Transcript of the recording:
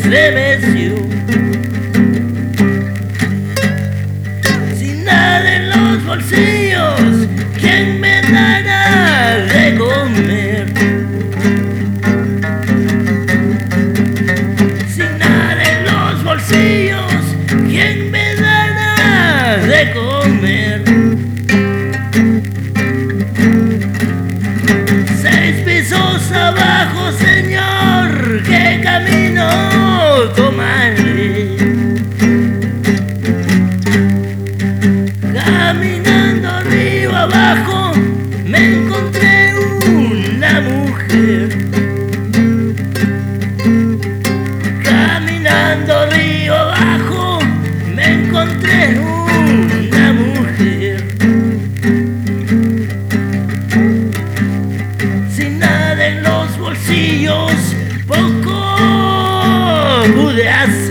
estremeció. Sin nada en los bolsillos, ¿quién me dará de comer? Sin nada en los bolsillos, ¿quién me dará de comer? 6 pisos abajo, señor, ¿qué camino tomaré? Caminando arriba abajo me encontré una mujer. Caminando arriba abajo me encontré una mujer. Sin nada en los bolsillos, poco pude hacer.